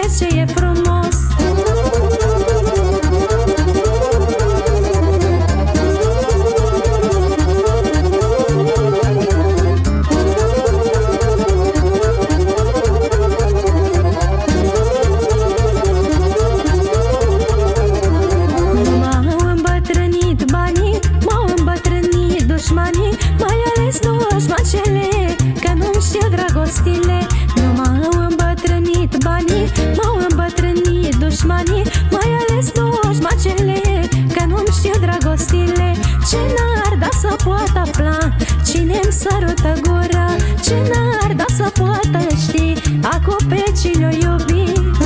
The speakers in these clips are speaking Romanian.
vezi ce e frumos. M-au îmbătrânit banii, m-au îmbătrânit dușmanii, mai ales dușmancele, că nu-mi știu dragostile. Nu m-au îmbătrânit banii, m-au îmbătrânit dușmanii, mai ales dușmancele, că nu-mi știu dragostile. Ce n-ar da să poată afla cine-mi sărută gura, ce n-ar da să poată ști acum pe cine-o iubi.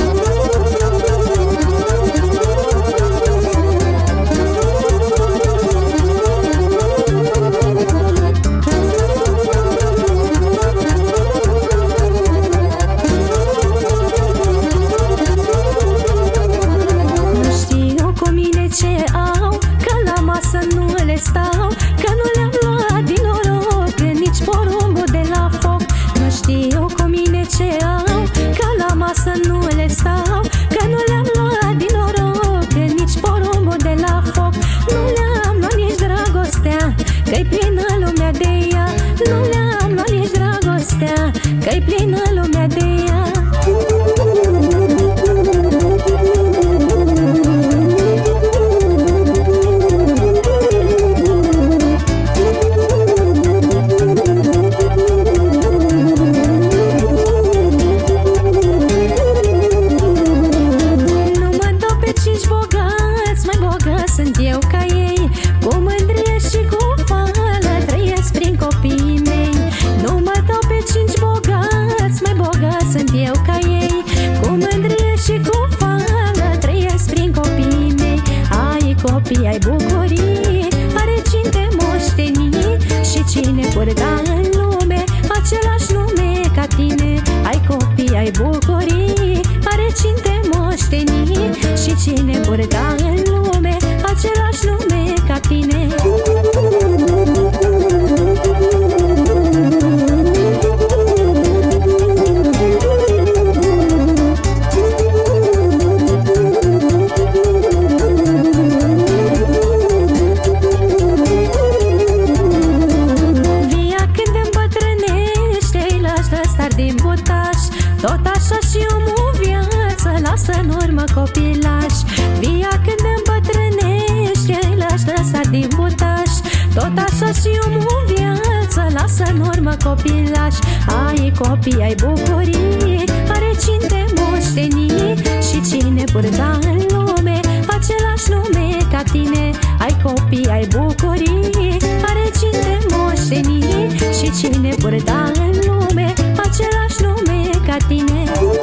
Ce au, că la masă nu le stau, că nu le-am luat din noroc nici porumbul de la foc. Nu știu cu mine ce au, că la masă nu le stau, că nu le-am luat din noroc nici porumbul de la foc. Nu le-am luat nici dragostea, că-i plină lumea de ea. Nu le-am luat nici dragostea, că-i plină lumea de ea. Sunt eu ca ei, cu mândrie și cu fală trăiesc prin copiii mei. Nu mă dau pe cinci bogați, mai bogat sunt eu ca ei, cu mândrie și cu fală trăiesc prin copiii mei. Ai copii, ai bucurii, are cine te moșteni și cine purta în lume același nume ca tine. Ai copii, ai bucurii, are cine te moșteni și cine purta în lume același nume ca tine. Via când îmbătrânește, îi lași lăsar din butaș, tot așa și omul viață lasă în urmă copilași. Via când îmbătrânește, îi lași lăsar din butaș, tot așa și omul viață lasă în urmă copilași. Ai copii, ai bucurii, are cine te moșteni și cine purta în lume același nume ca tine. Ai copii, ai bucurii, are cine te moșteni și cine purta în lume același nume ca tine.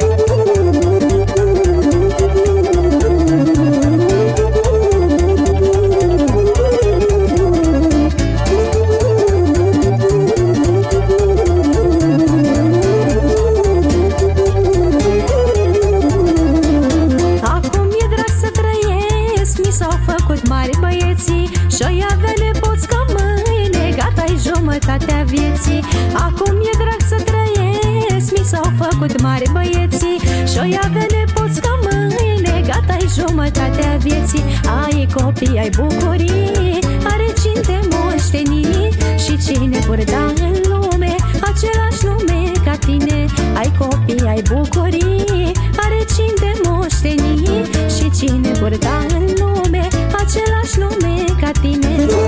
Jumătatea vieții, acum e drag să trăiesc, mi s-au făcut mari băieții și-o avea nepoți ca mâine, gata-i jumătatea vieții. Ai copii, ai bucurii, are cine te moșteni și cine purta în lume același nume ca tine. Ai copii, ai bucurii, are cine te moșteni și cine purta în lume același nume ca tine.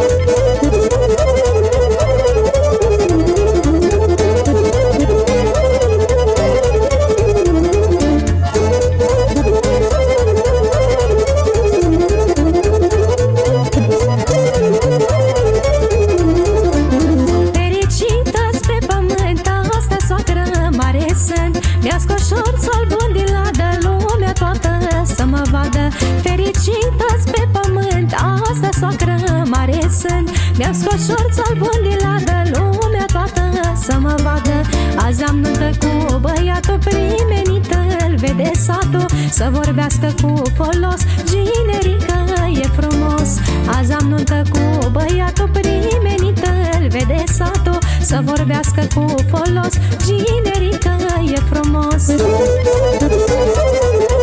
Mi-a scos șorțul bun din ladă, lumea toată să mă vadă. Fericită-ți pe pământ, asta soacră mare sunt. Mi-a scos șorțul bun din ladă, lumea toată să mă vadă. Azi am nuntă cu băiatul primenită, îl vede satul, să vorbească cu folos, ginerică e frumos. Azi am nuntă cu băiatul primenită, îl vede satul, să vorbească cu folos, ginerică e frumos.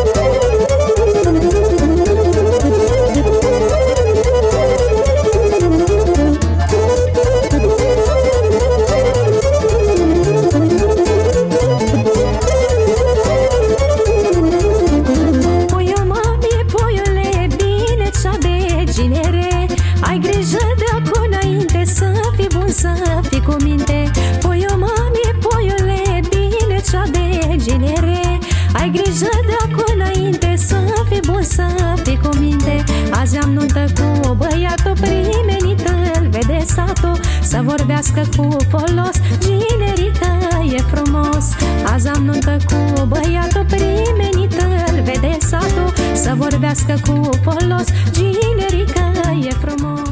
Azi am nuntă cu băiatul primenit, îl vede satul, să vorbească cu folos, ginerică e frumos. Azi am nuntă cu băiatul primenit, îl vede satul, să vorbească cu folos, ginerică e frumos.